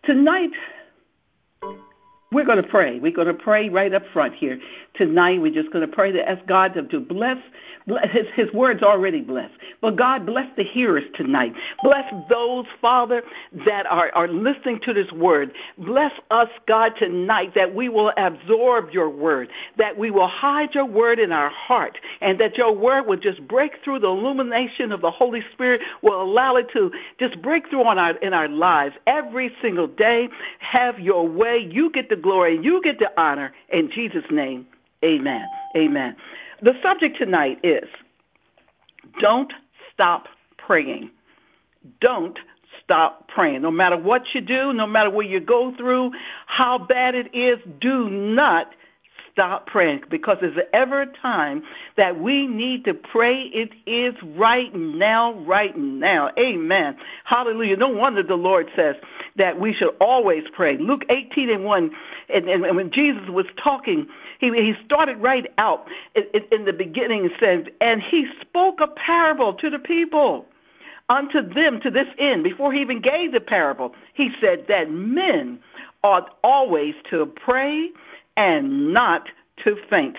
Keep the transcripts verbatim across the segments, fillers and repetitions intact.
Tonight, we're going to pray. We're going to pray right up front here. Tonight, we're just going to pray to ask God to, to bless. His, his word's already blessed. But God, bless the hearers tonight. Bless those, Father, that are, are listening to this word. Bless us, God, tonight, that we will absorb your word, that we will hide your word in our heart, and that your word will just break through the illumination of the Holy Spirit, will allow it to just break through on our, in our lives every single day. Have your way. You get the glory. You get the honor. In Jesus' name, amen. Amen. The subject tonight is don't stop praying. Don't stop praying. No matter what you do, no matter what you go through, how bad it is, do not stop praying, because there's ever a time that we need to pray. It is right now, right now. Amen. Hallelujah. No wonder the Lord says that we should always pray. Luke eighteen and one, and, and, and when Jesus was talking, he, he started right out in, in the beginning and said, and he spoke a parable to the people, unto them to this end. Before he even gave the parable, he said that men ought always to pray and not to faint.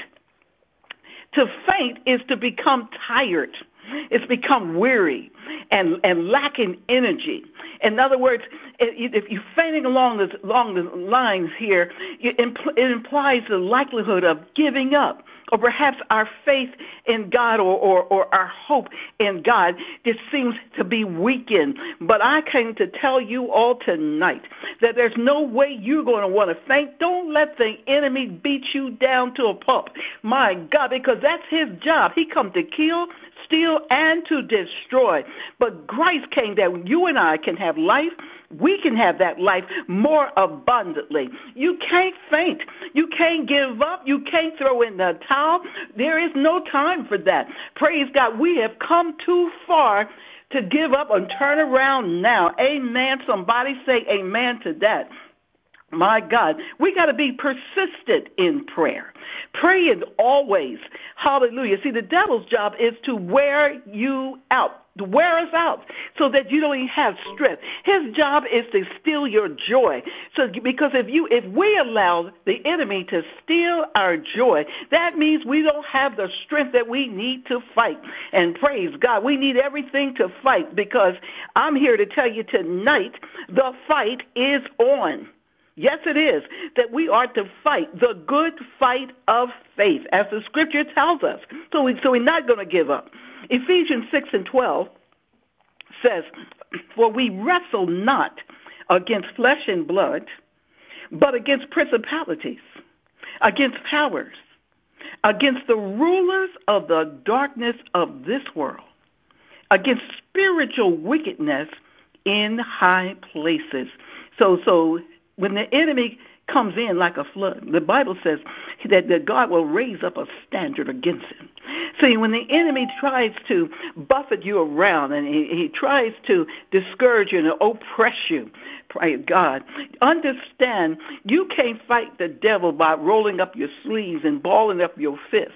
To faint is to become tired. It's become weary and, and lacking energy. In other words, if you're fainting along, this, along the lines here, it, impl- it implies the likelihood of giving up, or perhaps our faith in God, or, or, or our hope in God just seems to be weakened. But I came to tell you all tonight that there's no way you're going to want to faint. Don't let the enemy beat you down to a pulp. My God, because that's his job. He come to kill, steal, and to destroy. But Christ came that you and I can have life. We can have that life more abundantly. You can't faint. You can't give up. You can't throw in the towel. There is no time for that. Praise God. We have come too far to give up and turn around now. Amen. Somebody say amen to that. My God, we got to be persistent in prayer. Praying always. Hallelujah. See, the devil's job is to wear you out, to wear us out so that you don't even have strength. His job is to steal your joy. So because if you if we allow the enemy to steal our joy, that means we don't have the strength that we need to fight. And praise God, we need everything to fight, because I'm here to tell you tonight, the fight is on. Yes, it is, that we are to fight the good fight of faith, as the scripture tells us. So, we, so we're not going to give up. Ephesians six and twelve says, for we wrestle not against flesh and blood, but against principalities, against powers, against the rulers of the darkness of this world, against spiritual wickedness in high places. So, so, when the enemy comes in like a flood, the Bible says that, that God will raise up a standard against him. See, when the enemy tries to buffet you around and he, he tries to discourage you and oppress you, praise God, understand you can't fight the devil by rolling up your sleeves and balling up your fists,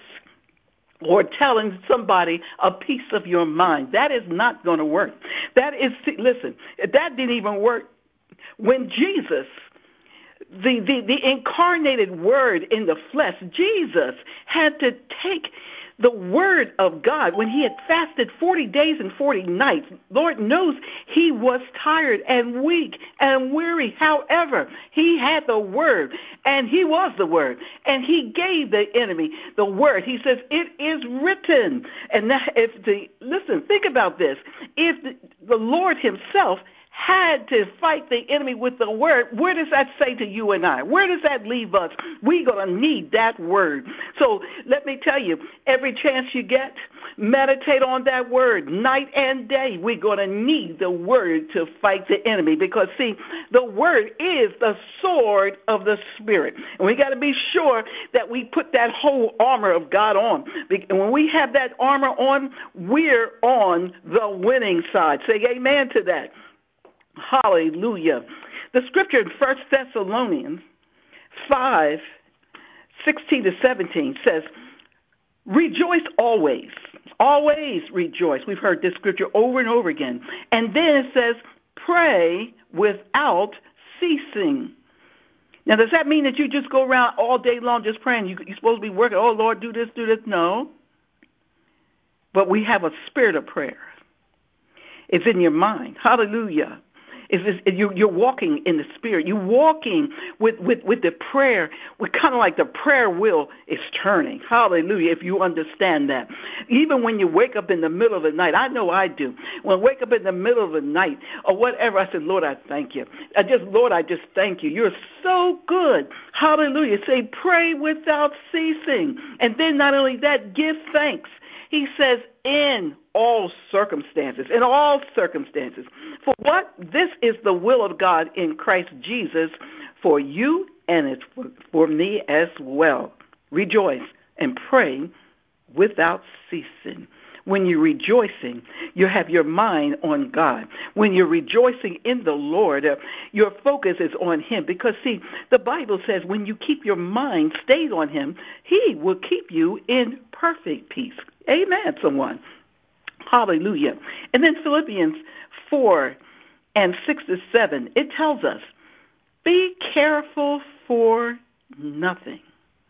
or telling somebody a piece of your mind. That is not going to work. That is, listen, that didn't even work when Jesus, the, the, the incarnated word in the flesh, Jesus had to take the word of God when he had fasted forty days and forty nights. Lord knows he was tired and weak and weary. However, he had the word, and he was the word, and he gave the enemy the word. He says, it is written. And that, if the, listen, think about this. If the, the Lord himself had to fight the enemy with the word, where does that say to you and I? Where does that leave us? We're going to need that word. So let me tell you, every chance you get, meditate on that word night and day. We're going to need the word to fight the enemy, because, see, the word is the sword of the Spirit. And we got to be sure that we put that whole armor of God on. And when we have that armor on, we're on the winning side. Say amen to that. Hallelujah. The scripture in First Thessalonians five, sixteen to seventeen says, rejoice always. Always rejoice. We've heard this scripture over and over again. And then it says, pray without ceasing. Now, does that mean that you just go around all day long just praying? You, you're supposed to be working, oh, Lord, do this, do this. No. But we have a spirit of prayer. It's in your mind. Hallelujah. It's, it's, you're, you're walking in the spirit. You're walking with, with, with the prayer. We're kind of like the prayer wheel is turning. Hallelujah, if you understand that. Even when you wake up in the middle of the night, I know I do. When I wake up in the middle of the night or whatever, I said, Lord, I thank you. I just, Lord, I just thank you. You're so good. Hallelujah. Say, pray without ceasing. And then not only that, give thanks. He says, in all circumstances, in all circumstances. For what? This is the will of God in Christ Jesus for you, and it's for, for me as well. Rejoice and pray without ceasing. When you're rejoicing, you have your mind on God. When you're rejoicing in the Lord, uh, your focus is on Him. Because, see, the Bible says when you keep your mind stayed on Him, He will keep you in perfect peace. Amen, someone. Hallelujah. And then Philippians four and six to seven, it tells us, be careful for nothing.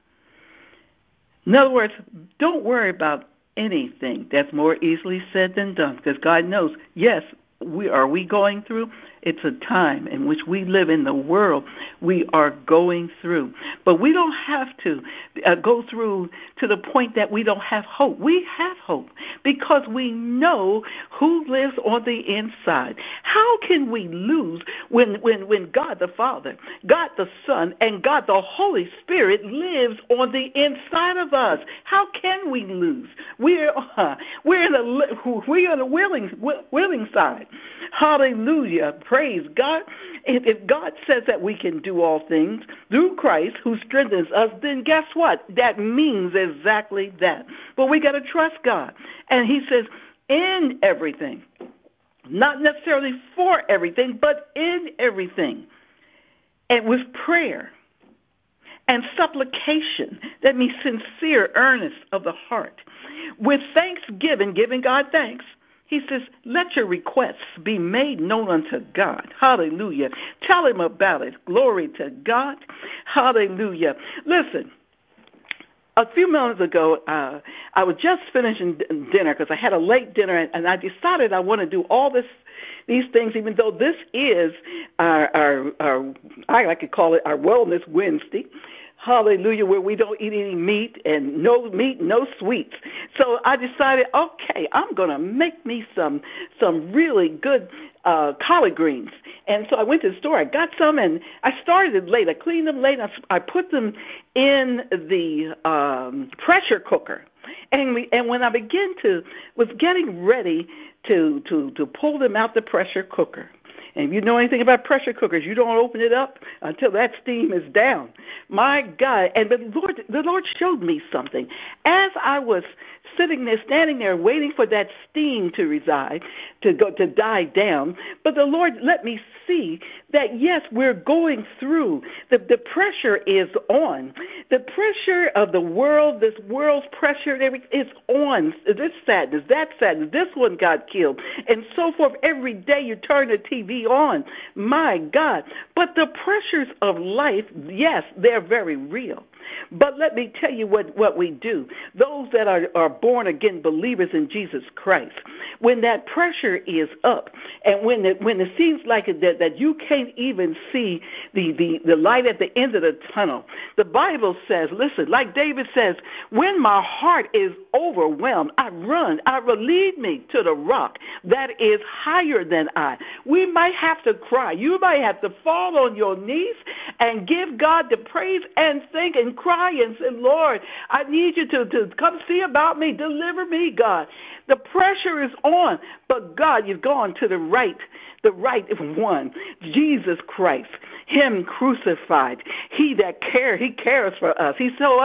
In other words, don't worry about anything. That's more easily said than done, because God knows, yes, we are we going through? It's a time in which we live in the world we are going through. But we don't have to uh, go through to the point that we don't have hope. We have hope because we know who lives on the inside. How can we lose when, when, when God the Father, God the Son, and God the Holy Spirit lives on the inside of us? How can we lose? We're, uh, we're, in the, we're on the willing, willing side. Hallelujah. Praise God. If, if God says that we can do all things through Christ who strengthens us, then guess what? That means exactly that. But we got to trust God. And He says, in everything, not necessarily for everything, but in everything, and with prayer and supplication, that means sincere, earnest of the heart, with thanksgiving, giving God thanks. He says, let your requests be made known unto God. Hallelujah. Tell Him about it. Glory to God. Hallelujah. Listen, a few minutes ago, uh, I was just finishing dinner because I had a late dinner, and, and I decided I want to do all this, these things, even though this is our, our, our, I like to call it our Wellness Wednesday. Hallelujah, where we don't eat any meat and no meat, no sweets. So I decided, okay, I'm going to make me some some really good uh, collard greens. And so I went to the store, I got some, and I started late. I cleaned them late, and I put them in the um, pressure cooker. And we, and when I began to, was getting ready to, to, to pull them out the pressure cooker, and if you know anything about pressure cookers, you don't open it up until that steam is down. My God. And the Lord, the Lord showed me something. As I was sitting there, standing there, waiting for that steam to reside, to go to die down, but the Lord let me see that, yes, we're going through. The, the pressure is on. The pressure of the world, this world's pressure, is on. This sadness, that sadness, this one got killed, and so forth. Every day you turn the T V on. My God. But the pressures of life, yes, they're very real. But let me tell you what, what we do. Those that are, are born-again believers in Jesus Christ, when that pressure is up and when it, when it seems like it, that, that you can't even see the, the, the light at the end of the tunnel, the Bible says, listen, like David says, when my heart is overwhelmed, I run, I lead me to the rock that is higher than I. We might have to cry. You might have to fall on your knees and give God the praise and thank and cry and say, Lord, I need you to, to come see about me. Deliver me, God. The pressure is on, but God, you've gone to the right, the right one, Jesus Christ, Him crucified. He that cares, He cares for us. He told us,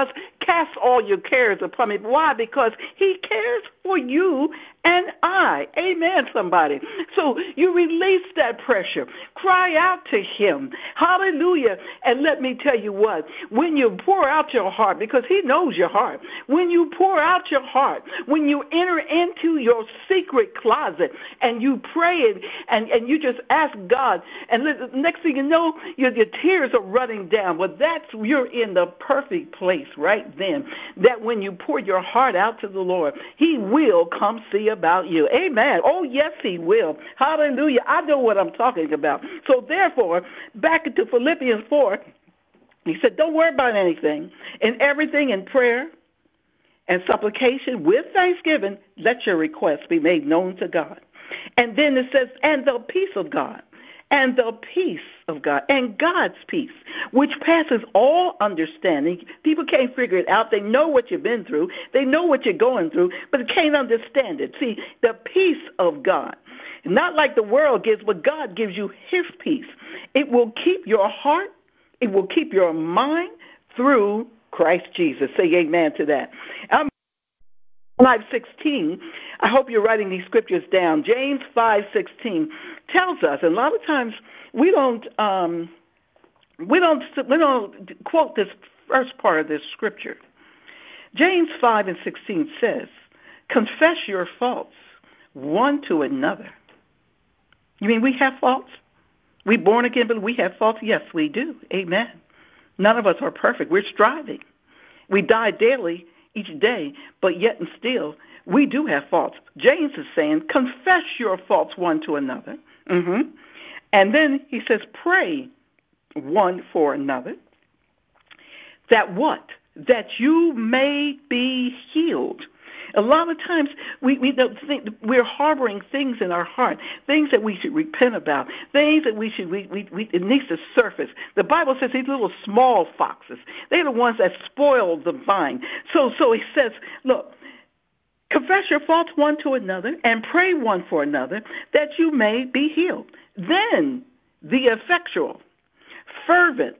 Cast all your cares upon me. Why? Because he cares for you and I. Amen, somebody. So you release that pressure. Cry out to him. Hallelujah. And let me tell you what, when you pour out your heart, because he knows your heart, when you pour out your heart, when you enter into your secret closet and you pray and, and, and you just ask God, and the next thing you know, your, your tears are running down. Well, that's, you're in the perfect place right then, that when you pour your heart out to the Lord, he will come see about you. Amen. Oh, yes, he will. Hallelujah. I know what I'm talking about. So therefore, back into Philippians four, he said, don't worry about anything. In everything in prayer and supplication with thanksgiving, let your requests be made known to God. And then it says, and the peace of God, and the peace of God, and God's peace, which passes all understanding. People can't figure it out. They know what you've been through. They know what you're going through, but they can't understand it. See, the peace of God, not like the world gives, but God gives you his peace. It will keep your heart. It will keep your mind through Christ Jesus. Say amen to that. I'm five sixteen, I hope you're writing these scriptures down. James five sixteen tells us, and a lot of times we don't um, we don't we don't quote this first part of this scripture. James five and sixteen says, "Confess your faults one to another." You mean we have faults? We born again, but we have faults? Yes, we do. Amen. None of us are perfect. We're striving. We die daily, each day, but yet and still, we do have faults. James is saying, confess your faults one to another. Mm-hmm. And then he says, pray one for another. That what? That you may be healed. A lot of times we, we don't think we're harboring things in our heart, things that we should repent about, things that we should, we, we, we, it needs to surface. The Bible says these little small foxes, they're the ones that spoil the vine. So, so he says, look, confess your faults one to another and pray one for another that you may be healed. Then the effectual, fervent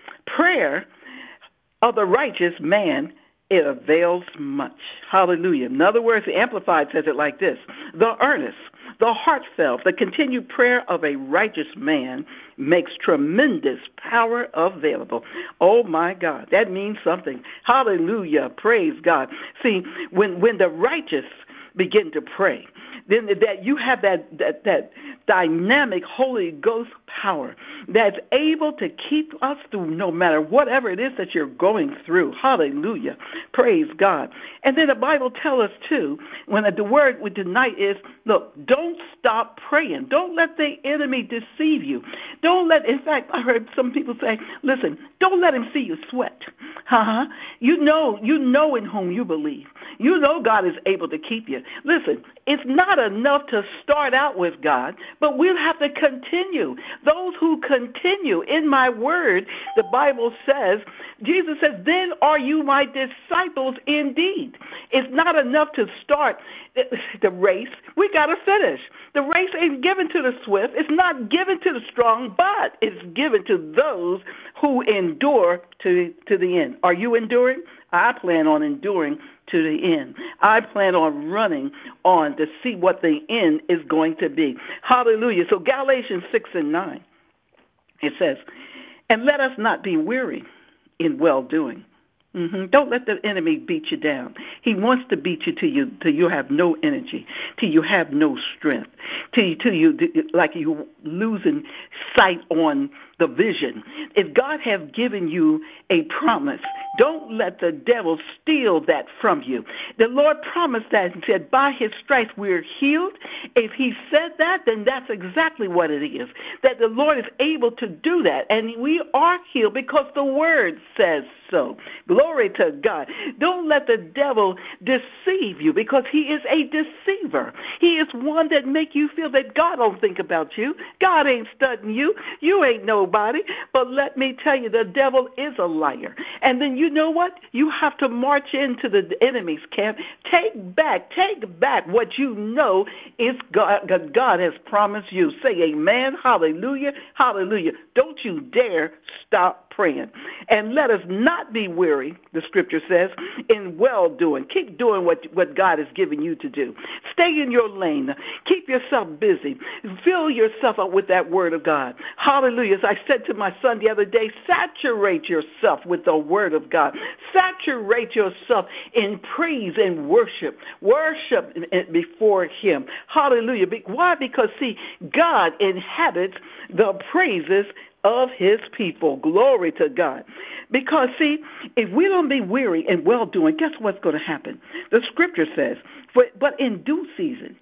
prayer of the righteous man, it avails much. Hallelujah. In other words, the Amplified says it like this: the earnest, the heartfelt, the continued prayer of a righteous man makes tremendous power available. Oh, my God, that means something. Hallelujah. Praise God. See, when, when the righteous begin to pray, then that you have that, that, that dynamic Holy Ghost power that's able to keep us through no matter whatever it is that you're going through. Hallelujah. Praise God. And then the Bible tells us, too, when the word with tonight is, look, don't stop praying. Don't let the enemy deceive you. Don't let, in fact, I heard some people say, listen, don't let him see you sweat. Uh-huh. You know, you know in whom you believe. You know God is able to keep you. Listen, it's not enough to start out with God, but we'll have to continue. Those who continue in my word, the Bible says, Jesus says, then are you my disciples indeed. It's not enough to start the race. We got to finish. The race ain't given to the swift. It's not given to the strong, but it's given to those who endure to, to the end. Are you enduring? I plan on enduring to the end. I plan on running on to see what the end is going to be. Hallelujah. So Galatians six and nine, it says, and let us not be weary in well-doing. Mm-hmm. Don't let the enemy beat you down. He wants to beat you till you till you have no energy, till you have no strength, till you, till you like you losing sight on the vision. If God has given you a promise, don't let the devil steal that from you. The Lord promised that and said, by his stripes we're healed. If he said that, then that's exactly what it is, that the Lord is able to do that, and we are healed because the word says so. Glory to God. Don't let the devil deceive you, because he is a deceiver. He is one that make you feel that God don't think about you. God ain't studying you. You ain't nobody. But let me tell you, the devil is a liar. And then you know what? You have to march into the enemy's camp. Take back, take back what you know is God, God has promised you. Say amen, hallelujah, hallelujah. Don't you dare stop praying. And let us not be weary, the scripture says, in well-doing. Keep doing what, what God has given you to do. Stay in your lane. Keep yourself busy. Fill yourself up with that word of God. Hallelujah. As I said to my son the other day, saturate yourself with the word of God. Saturate yourself in praise and worship. Worship before him. Hallelujah. Why? Because, see, God inhabits the praises of his people. Glory to God. Because, see, if we don't be weary and well-doing, guess what's going to happen? The scripture says, but, but in due season,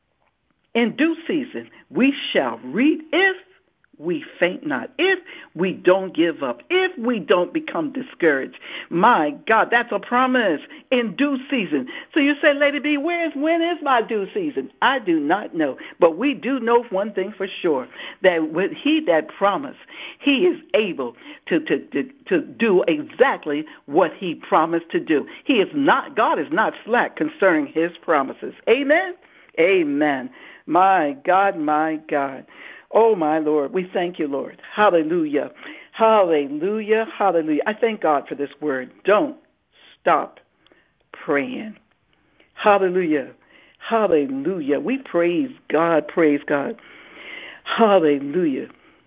in due season, we shall reap if we faint not, if we don't give up, if we don't become discouraged. My God, that's a promise. In due season. So you say, Lady B, where is, when is my due season? I do not know. But we do know one thing for sure, that with he that promised, he is able to, to, to, to do exactly what he promised to do. He is not, God is not slack concerning his promises. Amen? Amen. My God, my God. Oh, my Lord, we thank you, Lord. Hallelujah. Hallelujah. Hallelujah. I thank God for this word. Don't stop praying. Hallelujah. Hallelujah. We praise God. Praise God. Hallelujah.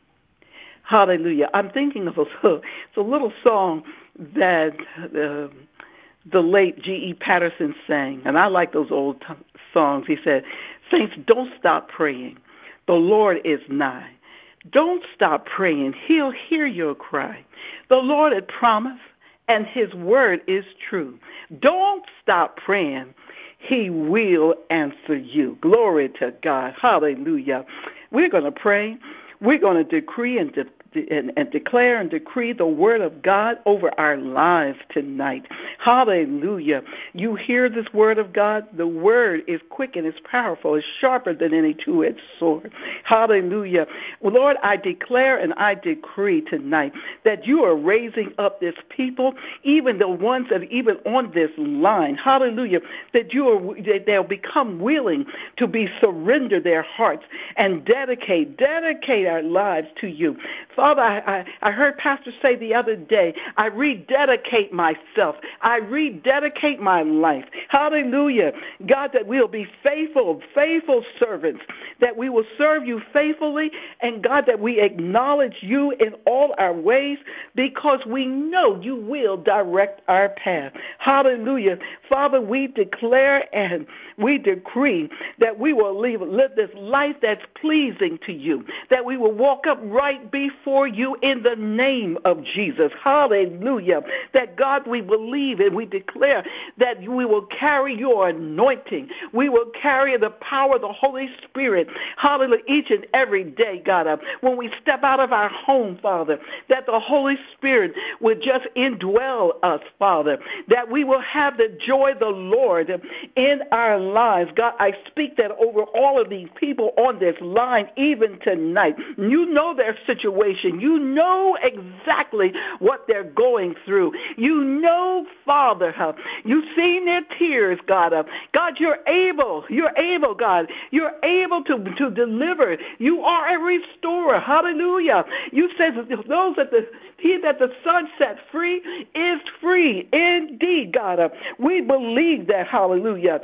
Hallelujah. I'm thinking of a, it's a little song that uh, the late G E Patterson sang, and I like those old t- songs. He said, saints, don't stop praying. The Lord is nigh. Don't stop praying. He'll hear your cry. The Lord had promised, and his word is true. Don't stop praying. He will answer you. Glory to God. Hallelujah. We're going to pray. We're going to decree and de- And, and declare and decree the word of God over our lives tonight. Hallelujah. You hear this word of God? The word is quick and it's powerful. It's sharper than any two-edged sword. Hallelujah. Well, Lord, I declare and I decree tonight that you are raising up this people, even the ones that are even on this line. Hallelujah. That you are, that they'll become willing to be surrender their hearts and dedicate, dedicate our lives to you. Father, I, I, I heard Pastor say the other day, I rededicate myself. I rededicate my life. Hallelujah. God, that we'll be faithful, faithful servants, that we will serve you faithfully, and God, that we acknowledge you in all our ways because we know you will direct our path. Hallelujah. Father, we declare and we decree that we will live, live this life that's pleasing to you, that we will walk upright before you in the name of Jesus. Hallelujah. That, God, we believe and we declare that we will carry your anointing. We will carry the power of the Holy Spirit. Hallelujah. Each and every day, God, uh, when we step out of our home, Father, that the Holy Spirit will just indwell us, Father, that we will have the joy of the Lord in our lives. God, I speak that over all of these people on this line, even tonight. You know their situation. You know exactly what they're going through. You know, Father, uh, you've seen their tears, God. Uh, God, you're able. You're able, God. You're able to, to deliver. You are a restorer. Hallelujah. You said those that the he that the Son set free is free indeed, God. Uh, we believe that. Hallelujah.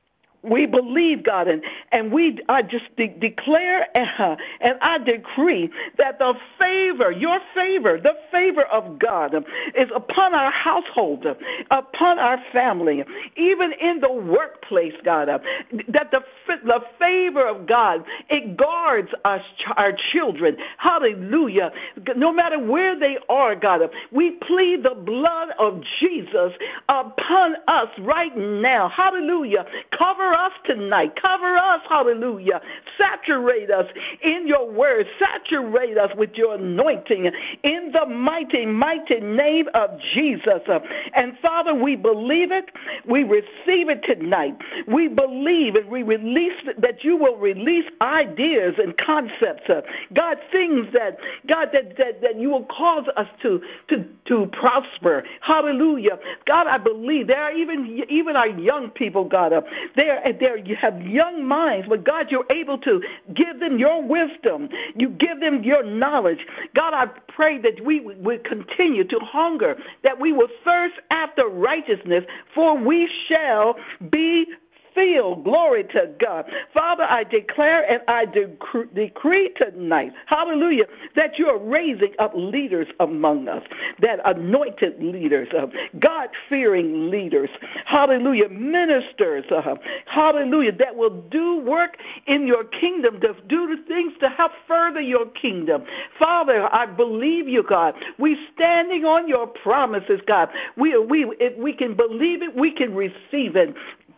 We believe, God, and, and we I just de- declare uh, and I decree that the favor, your favor, the favor of God uh, is upon our household, uh, upon our family, even in the workplace, God, uh, that the, the favor of God, it guards us, our children. Hallelujah. No matter where they are, God, uh, we plead the blood of Jesus upon us right now. Hallelujah. Cover us tonight. Cover us, hallelujah. Saturate us in your word. Saturate us with your anointing in the mighty, mighty name of Jesus. And Father, we believe it. We receive it tonight. We believe and we release that you will release ideas and concepts. God, things that, God, that, that, that you will cause us to, to, to prosper. Hallelujah. God, I believe there are even, even our young people, God, they are they're, they're, you have young minds, but God, you're able to give them your wisdom. You give them your knowledge. God, I pray that we would continue to hunger, that we will thirst after righteousness, for we shall be filled. Glory to God. Father, I declare and I dec- decree tonight, hallelujah, that you are raising up leaders among us, that anointed leaders, uh, God-fearing leaders, hallelujah, ministers, uh, hallelujah, that will do work in your kingdom, to do the things to help further your kingdom. Father, I believe you, God. We standing on your promises, God. We, we, if we can believe it, we can receive it.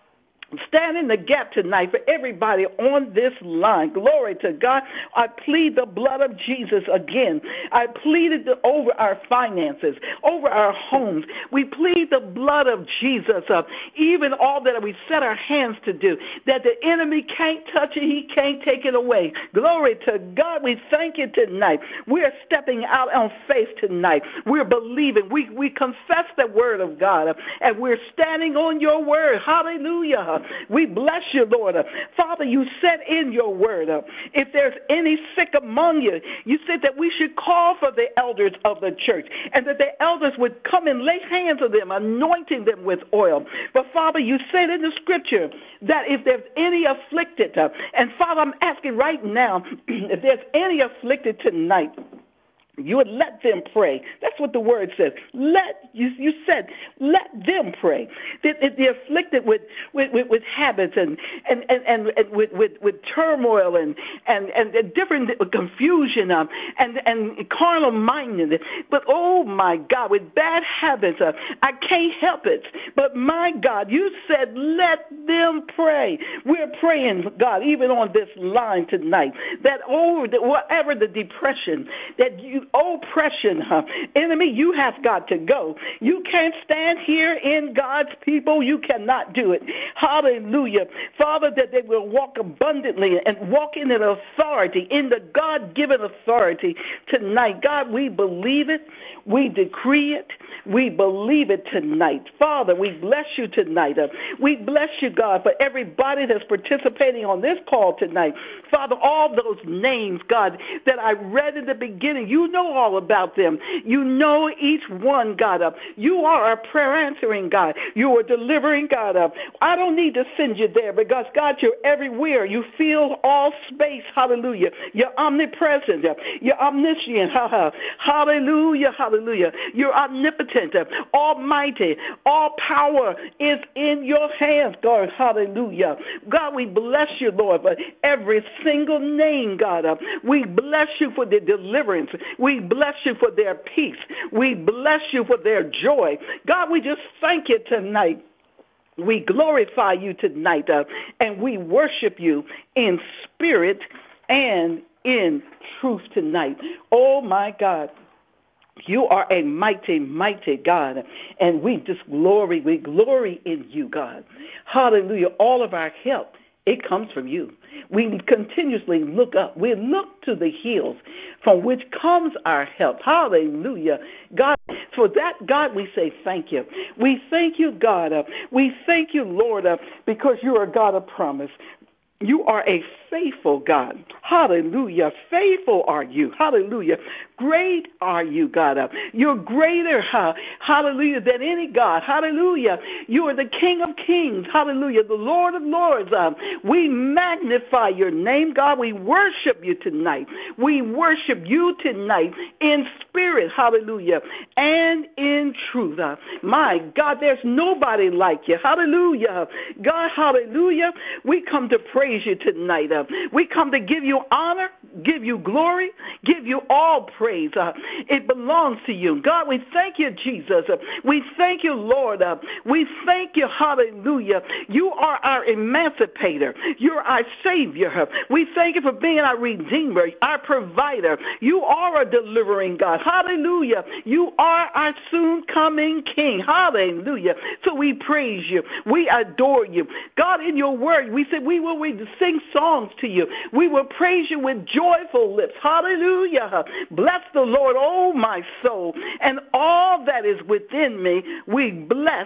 Stand in the gap tonight for everybody on this line. Glory to God. I plead the blood of Jesus again. I plead it over our finances, over our homes. We plead the blood of Jesus, uh, even all that we set our hands to do, that the enemy can't touch it, he can't take it away. Glory to God. We thank you tonight. We are stepping out on faith tonight. We're believing. We, we confess the word of God, uh, and we're standing on your word. Hallelujah. We bless you, Lord. Father, you said in your word, uh, if there's any sick among you, you said that we should call for the elders of the church, and that the elders would come and lay hands on them, anointing them with oil. But Father, you said in the scripture that if there's any afflicted, uh, and Father, I'm asking right now, if there's any afflicted tonight, you would let them pray. That's what the word says. Let you, you said, let them pray. They, they're afflicted with, with, with, with habits and and, and, and, and with, with, with turmoil and and, and, and different confusion um, and and carnal mindedness. But oh my God, with bad habits, uh, I can't help it. But my God, you said, let them pray. We're praying, God, even on this line tonight, that over the, whatever the depression that you oppression, huh? Enemy, you have got to go. You can't stand here in God's people. You cannot do it. Hallelujah. Father, that they will walk abundantly and walk in an authority, in the God-given authority tonight. God, we believe it. We decree it. We believe it tonight. Father, we bless you tonight. Uh, we bless you, God, for everybody that's participating on this call tonight. Father, all those names, God, that I read in the beginning, you know all about them. You know each one, God. Uh, you are a prayer answering God. You are delivering God. Uh, I don't need to send you there because, God, you're everywhere. You fill all space. Hallelujah. You're omnipresent. You're omniscient. Hallelujah. Hallelujah. You're omnipotent, almighty. All power is in your hands, God. Hallelujah. God, we bless you, Lord, for every single name, God. We bless you for their deliverance. We bless you for their peace. We bless you for their joy. God, we just thank you tonight. We glorify you tonight, uh, and we worship you in spirit and in truth tonight. Oh, my God. You are a mighty, mighty God, and we just glory, we glory in you, God. Hallelujah. All of our help, it comes from you. We continuously look up. We look to the hills from which comes our help. Hallelujah. God, for that, God, we say thank you. We thank you, God. Uh, we thank you, Lord, uh, because you are a God of promise. You are a faithful God. Hallelujah. Faithful are you. Hallelujah. Great are you, God. You're greater, huh? Hallelujah, than any God. Hallelujah. You are the King of kings. Hallelujah. The Lord of lords. Uh, we magnify your name, God. We worship you tonight. We worship you tonight in spirit. Hallelujah. And in truth. Uh, my God, there's nobody like you. Hallelujah. God, hallelujah. We come to praise you tonight. Uh, we come to give you honor, give you glory, give you all praise. Uh, it belongs to you. God, we thank you, Jesus. Uh, we thank you, Lord. Uh, we thank you, hallelujah. You are our emancipator. You're our Savior. Uh, we thank you for being our Redeemer, our provider. You are a delivering God. Hallelujah. You are our soon-coming King. Hallelujah. So we praise you. We adore you. God, in your word, we said we will sing songs to you. We will praise you with joyful lips. Hallelujah. Bless the Lord, oh my soul, and all that is within me, we bless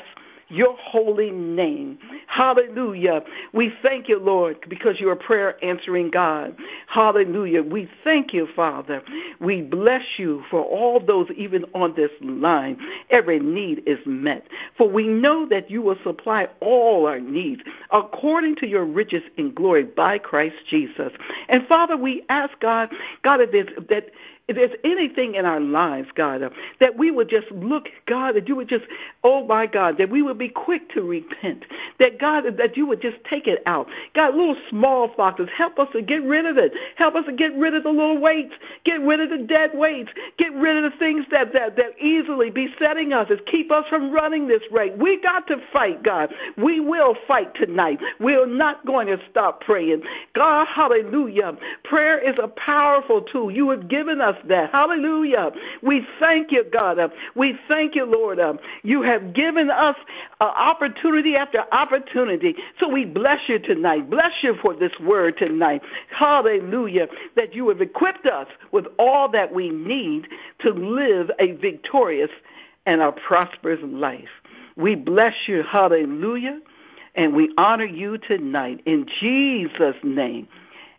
your holy name. Hallelujah. We thank you, Lord, because you're a prayer answering God. Hallelujah. We thank you, Father. We bless you for all those even on this line. Every need is met. For we know that you will supply all our needs according to your riches in glory by Christ Jesus. And Father, we ask God, God, if there's, that if there's anything in our lives, God, uh, that we would just look, God, that you would just, oh my God, that we would be quick to repent. That God, that you would just take it out. God, little small foxes, help us to get rid of it. Help us to get rid of the little weights. Get rid of the dead weights. Get rid of the things that that, that easily besetting us and keep us from running this race. We got to fight, God. We will fight tonight. We're not going to stop praying. God, hallelujah. Prayer is a powerful tool. You have given us that. Hallelujah. We thank you, God. We thank you, Lord. You have given us uh, opportunity after opportunity. So we bless you tonight. Bless you for this word tonight. Hallelujah. That you have equipped us with all that we need to live a victorious and a prosperous life. We bless you. Hallelujah. And we honor you tonight. In Jesus' name.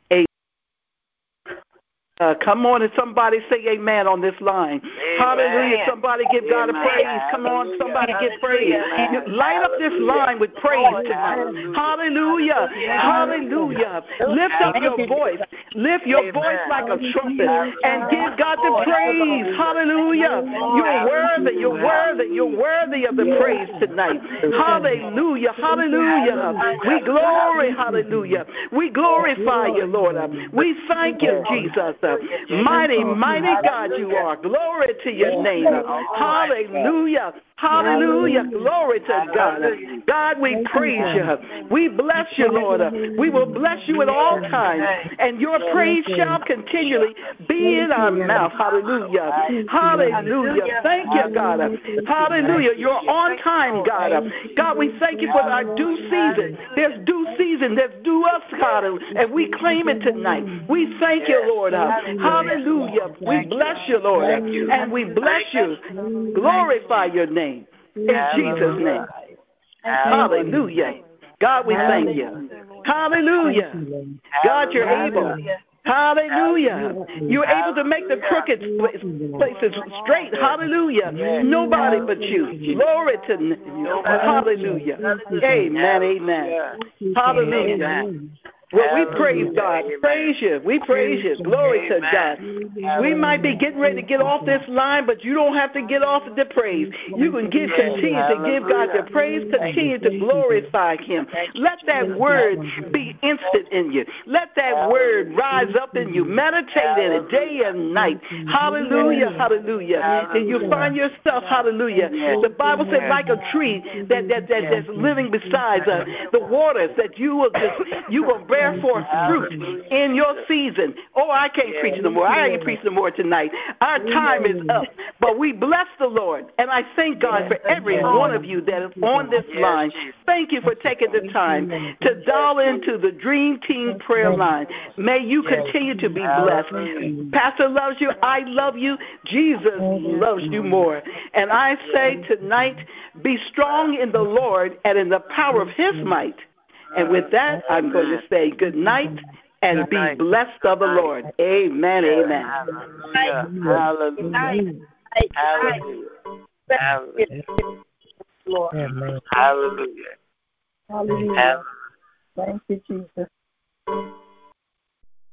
Uh, come on and somebody say amen on this line. Amen. Hallelujah. Somebody give amen. God a praise. Hallelujah. Come on, somebody give praise. You, light up this line with praise tonight. Hallelujah. Hallelujah. Hallelujah. Lift up your voice. Lift your amen. Voice like a trumpet and give God the praise. Hallelujah. You're worthy. You're worthy. You're worthy of the praise tonight. Hallelujah. Hallelujah. We glory. Hallelujah. We glorify you, Lord. We thank you, Jesus. Mighty, mighty God you are. Glory to your name. Hallelujah. Hallelujah. Glory to God. God, we praise you. We bless you, Lord. We will bless you at all times, and your praise shall continually be in our mouth. Hallelujah. Hallelujah. Thank you, God. Hallelujah. You're on time, God. God, we thank you for our due season. There's due season. There's due us, God, and we claim it tonight. We thank you, Lord. Hallelujah. We bless you, Lord, and we bless you. Glorify your name. In Jesus' name. Hallelujah. God, we thank you. Hallelujah. God, you're able. Hallelujah. You're able to make the crooked places straight. Hallelujah. Nobody but you. Glory to hallelujah. Amen. Amen. Hallelujah. Well, we praise God. Praise you. We praise you. Glory to God. We might be getting ready to get off this line, but you don't have to get off the praise. You can give, continue to give God the praise, continue to glorify Him. Let that word be instant in you. Let that word rise up in you. Meditate in it day and night. Hallelujah, hallelujah. And you find yourself, hallelujah. The Bible said, like a tree that, that, that that's living beside uh, the waters, that you will just you will bear forth fruit in your season. Oh, I can't preach no more. I ain't preach no more tonight. Our time is up. But we bless the Lord. And I thank God for every one of you that is on this line. Thank you for taking the time to dial into the Dream Team prayer line. May you continue to be blessed. Pastor loves you. I love you. Jesus loves you more. And I say tonight, be strong in the Lord and in the power of His might. And with that, I'm going to say good night and be blessed of the Lord. Amen, amen. Hallelujah. Hallelujah. Hallelujah. Hallelujah. Hallelujah. Thank you, Jesus.